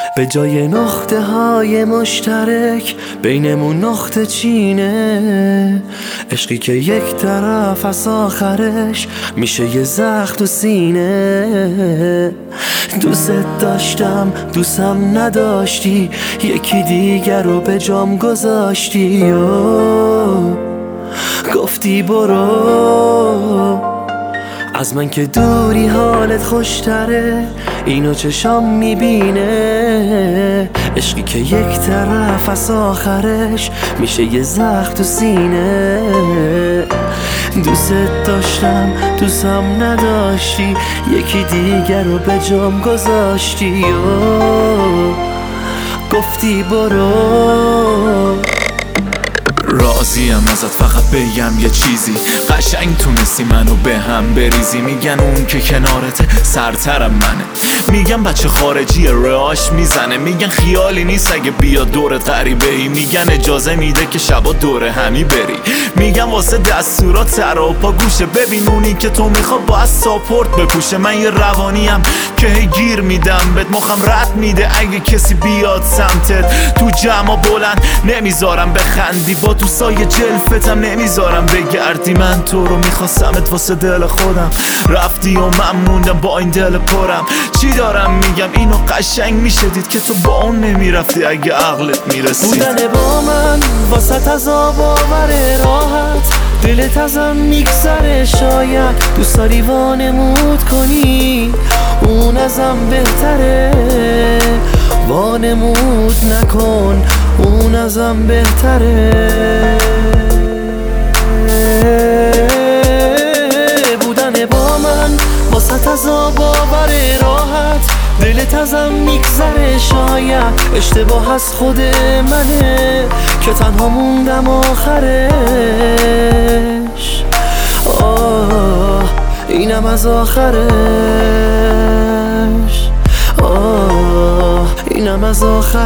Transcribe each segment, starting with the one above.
به جای نقطه های مشترک بینمون نقطه چینه. عشقی که یک طرف از آخرش میشه یه زخم تو سینه. دوست داشتم دوستم نداشتی، یکی دیگر رو به جام گذاشتی و گفتی برو. از من که دوری حالت خوشتره، اینو چشام میبینه. عشقی که یک طرف از آخرش میشه یه زخم تو سینه. دوست داشتم دوستم نداشتی، یکی دیگر رو به جام گذاشتی و گفتی برو. راضیم ازت فقط بگم یه چیزی، قشنگ تونستی منو به هم بریزی. میگن اون که کنارته سرترم منه، میگن بچه خارجی رهاش میزنه. میگن خیالی نیست اگه بیا دورت غریبه ای. میگن اجازه میده که شبا دور همی بری. میگن واسه دستورات سر و پا گوشه. ببین اونی که تو میخوا باید ساپورت بپوشه. من یه روانیم که هی گیر میدم بهت، مخم رد میده اگه کسی بیاد سمتت. تو جمع بلند نمیذارم بخندی، با تو سایه جلفتم نمیذارم بگردی. من تو رو میخواستمت واسه دل خودم، رفتی و من موندم با این دل پرم. چی دارم میگم اینو قشنگ میشه دید که تو با اون نمیرفتی اگه عقلت میرسید. بودن با من واسه عذاب آور راحت، دلت ازم میگذره شاید دوست داری وانمود کنی. اون ازم بهتره وانمود نکن، اون ازم بهتره. بودن با من واسه عذاب آور راحت، دلت ازم میگذره شاید اشتباه از خود منه که تنها موندم آخرش. آه اینم از آخرش، آه اینم از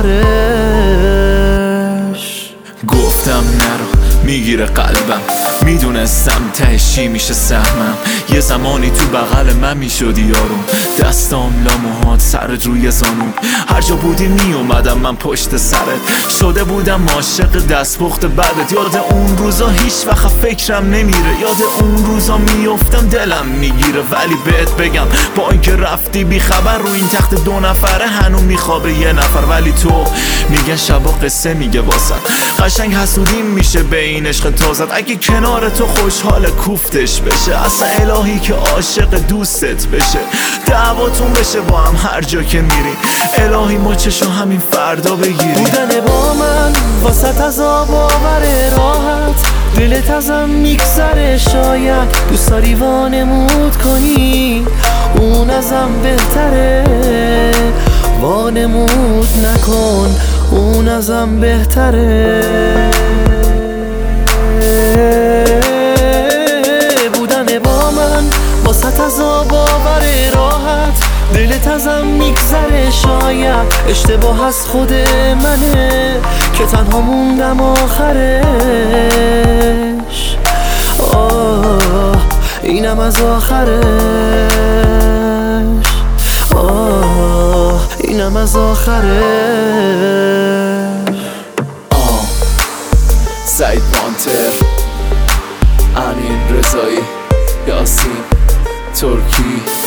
آخرش. گفتم نرو میگیره قلبم، میدونستم تهش چی میشه سهمم. یه زمانی تو بغل من میشدی یارم، دستام لاموهات سرت روی زانوم. هر جا بودی میومدم من پشت سرت، شده بودم عاشق دستپخت بدت. یاد اون روزا هیچ وقت فکرم نمیره، یاد اون روزا میافتم دلم میگیره. ولی بهت بگم با اینکه رفتی بی خبر، رو این تخت دو نفره هنوز میخوابه یه نفر. ولی تو میگن شبا قصه میگه واسه، قشنگ حسودیم میشه به این عشق تازت. اگه کنار تو خوشحال کوفتش بشه، اصلا الهی که عاشق دوستت بشه. دعواتون بشه با هم هر جا که میرین، الهی مچشو همین فردا بگیری. بودن با من واسه عذاب آور راحت، دلت ازم میگذره شاید دوست داری وانمود کنی. اون ازم بهتره وانمود نکن، اون ازم بهتره. بودن با من واسه عذاب آور راحت، دلت ازم میگذره شاید اشتباه از خود منه که تنها موندم آخرش. آه اینم از آخرش، آه اینم از آخرش. سعید مانتر، امین رضایی، یاسین ترکی.